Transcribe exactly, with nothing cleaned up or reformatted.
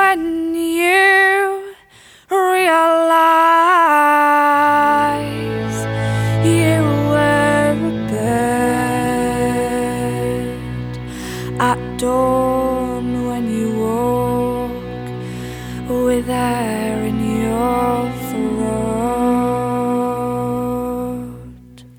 when you realize you were a bird at dawn when you walk without